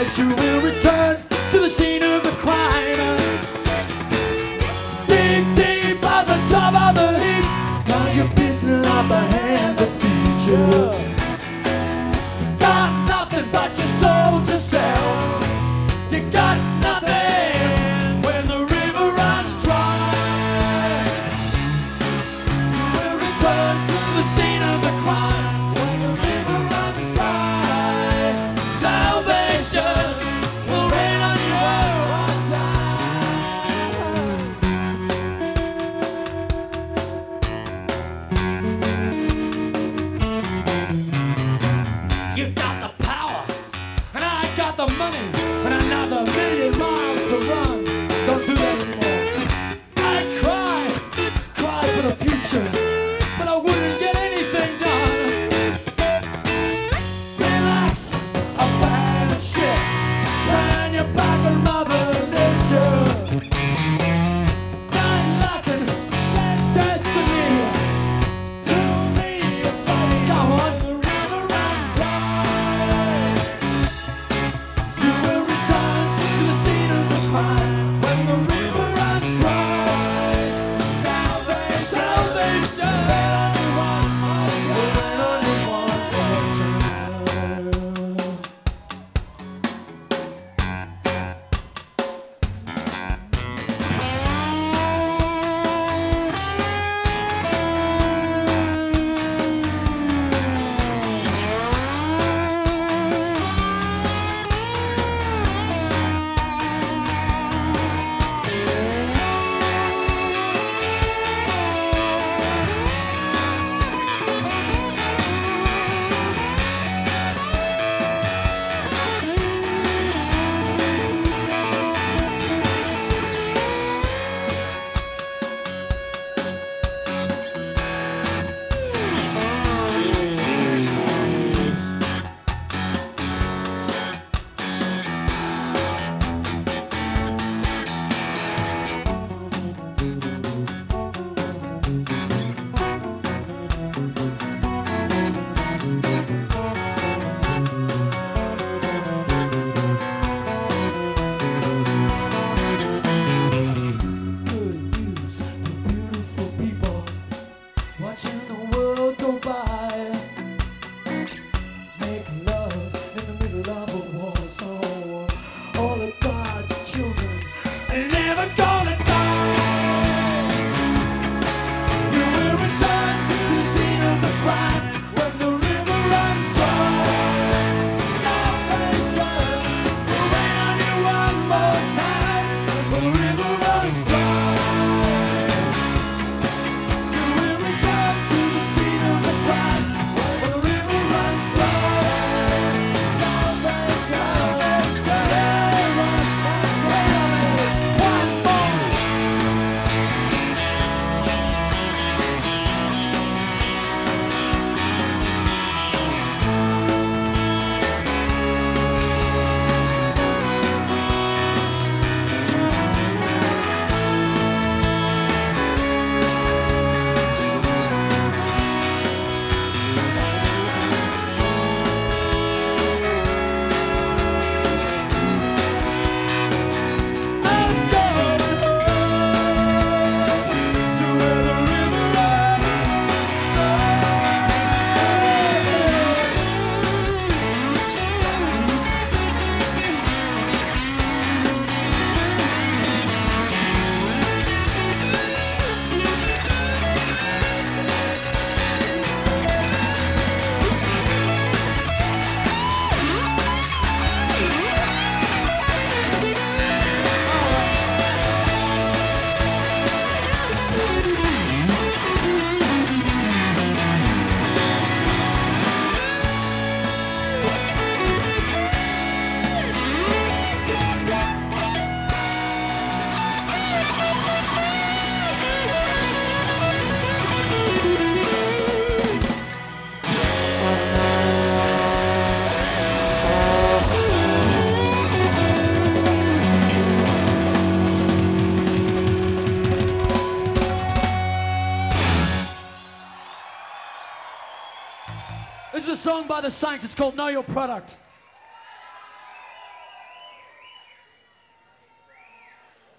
Yes, you will return to the scene of the crime. Deep, deep at the top of the heap. Now you're bitten off the hand that feeds you. Got nothing but your soul to sell. You got nothing when the river runs dry. You will return to the scene of the crime when the river runs dry. Salvation will rain on you one time. You got the power, and I got the money, and another million miles to run. Don't do that anymore. I cry for the future, but I wouldn't get anything done. Relax, abandon shit, turn your back on Mother Nature. Not locking destiny. To me, come on, the river runs dry. You will return to the scene of the crime when the river runs dry. Salvation, will rain on you one more time. Good news for beautiful people watching the world go by. Make love in the middle of a war zone. All of God's children are never gonna die. You will return to the scene of the crime when the river runs dry. Salvation will rain on you one more time when the river runs dry. You will return to the scene of the crime when the river runs dry. Salvation, one more. I'm going to where the river runs This is a song by the Saints. It's called Know Your Product.